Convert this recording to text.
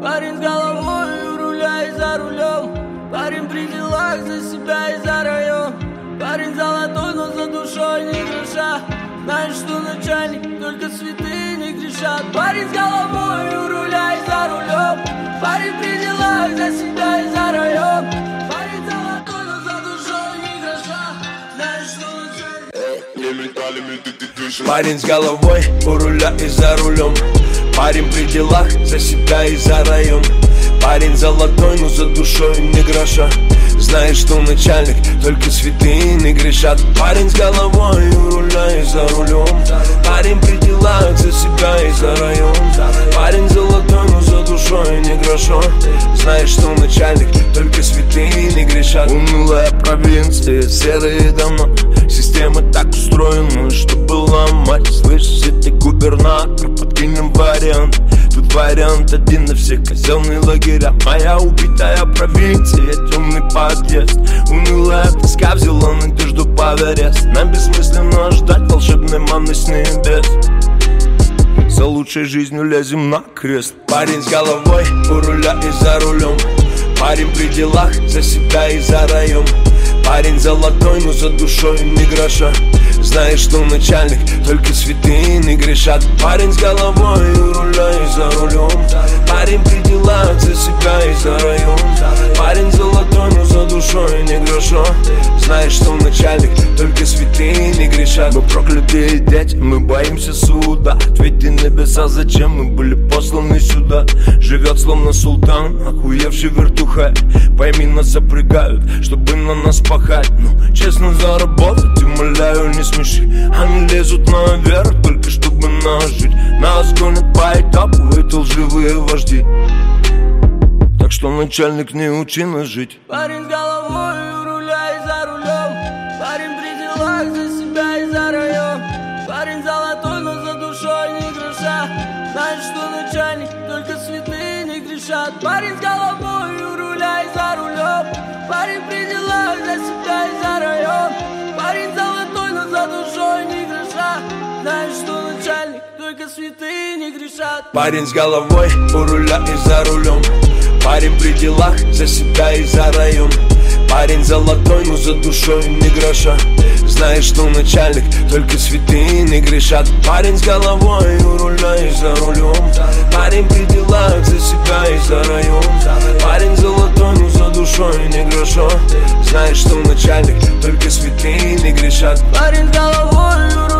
Парень с головой у руля и за рулем. Парень при делах, за себя и за район. Парень золотой, но за душой не гроша. Знаешь, что начальник, только святые не грешат. Парень с головой у руля и за рулем. Парень при делах, за себя и за район. Парень золотой, но за душой не гроша. Знаешь, что начальник. Парень с головой у руля и за рулем. Парень при делах, за себя и за район. Парень золотой, но за душой не гроша. Знаешь, что начальник, только святые не грешат. Парень с головой у руля и за рулем. Парень при делах, за себя и за район. Парень золотой, но за душой не гроша. Знаешь, что начальник, только святые не грешат. Унылая провинция, серые дома. Система так устроена, чтобы ломать. Слышишь, это губернатор, подкинем вариант. Тут вариант один на всех, казенные лагеря. Моя убитая провинция, темный подъезд. Унылая тоска взяла надежду под арест. Нам бессмысленно ждать волшебной манны с небес. За лучшей жизнью лезем на крест. Парень с головой у руля и за рулем. Парень при делах, за себя и за район. Парень золотой, но за душой не гроша. Знаешь, что начальник, только святые не грешат. Парень с головой у руля и за рулем. Парень при делах, за себя и за район. Парень золотой, но за душой не гроша. Знаешь, что начальник, только святые не грешат. Мы проклятые дети, мы боимся суда. Ответьте небеса, зачем мы были посланы сюда. Живет словно султан, охуевший вертухай. Пойми, нас запрягают, чтобы на нас пахать. Ну, честно заработать, умоляю, не смеши. Они лезут наверх, только чтобы нас жить. Нас гонят по этапу, это лживые вожди. Так что, начальник, не учи нас жить. Парень с головой у руля и за рулем. Парень при делах, за себя и за район. Парень золотой, но за душой не гроша. Знаешь, что начальник, только святые не грешат. Парень с головой у руля и за рулем. Парень при делах, за себя и за район. Парень золотой, но за душой не гроша. Знаешь, что начальник, только святые не грешат. Парень с головой у руля и за рулем. Парень при делах, за себя и за район. Парень золотой, но за душой не гроша. Знаешь, что начальник, только святые не грешат. Парень с головой у руля и за рулем. Парень при делах, за себя и за район. Парень золотой, но за душой не гроша. Знаешь, что начальник, только святые не грешат. Парень с головой у руля